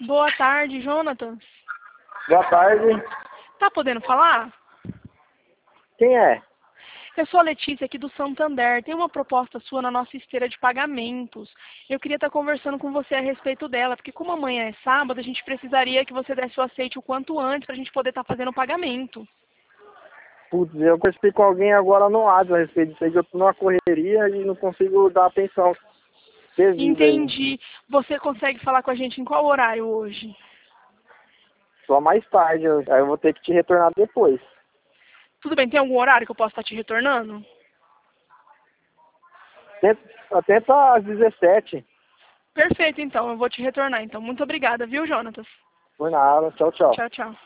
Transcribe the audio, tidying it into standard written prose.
Boa tarde, Jonatas. Boa tarde. Tá podendo falar? Quem é? Eu sou a Letícia aqui do Santander. Tem uma proposta sua na nossa esteira de pagamentos. Eu queria estar conversando com você a respeito dela, porque como amanhã é sábado, a gente precisaria que você desse o aceite o quanto antes para a gente poder estar fazendo o pagamento. Putz, eu conversei com alguém agora no WhatsApp a respeito disso aí, que eu tô numa correria e não consigo dar atenção devida aí. Entendi. Você consegue falar com a gente em qual horário hoje? Só mais tarde, aí eu vou ter que te retornar depois. Tudo bem, tem algum horário que eu possa estar te retornando? Tenta às 17. Perfeito, então. Eu vou te retornar. Então, muito obrigada, viu, Jonatas? Por nada. Tchau, tchau. Tchau, tchau.